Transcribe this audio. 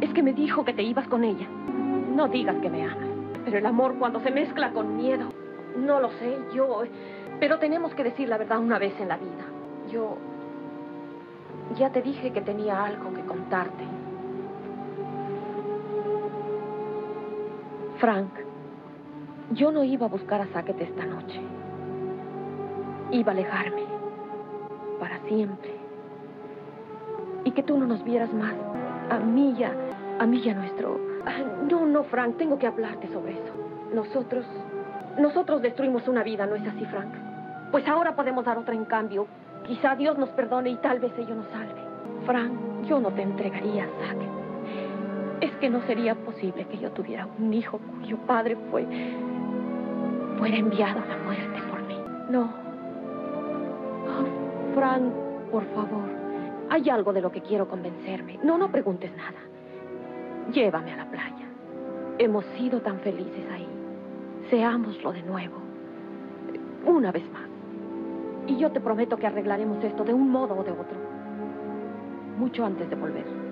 Es que me dijo que te ibas con ella. No digas que me amas. Pero el amor cuando se mezcla con miedo... No lo sé, yo... Pero tenemos que decir la verdad una vez en la vida. Yo... Ya te dije que tenía algo que contarte. Frank, yo no iba a buscar a Sackett esta noche. Iba a alejarme. Para siempre. Y que tú no nos vieras más. A mí y a nuestro... No, Frank, tengo que hablarte sobre eso. Nosotros destruimos una vida, ¿no es así, Frank? Pues ahora podemos dar otra en cambio. Quizá Dios nos perdone y tal vez ello nos salve. Frank, yo no te entregaría a Sackett. Es que no sería posible que yo tuviera un hijo cuyo padre fuera enviado a la muerte por mí. No. Oh, Frank, por favor. Hay algo de lo que quiero convencerme. No preguntes nada. Llévame a la playa. Hemos sido tan felices ahí. Seámoslo de nuevo. Una vez más. Y yo te prometo que arreglaremos esto de un modo o de otro. Mucho antes de volver.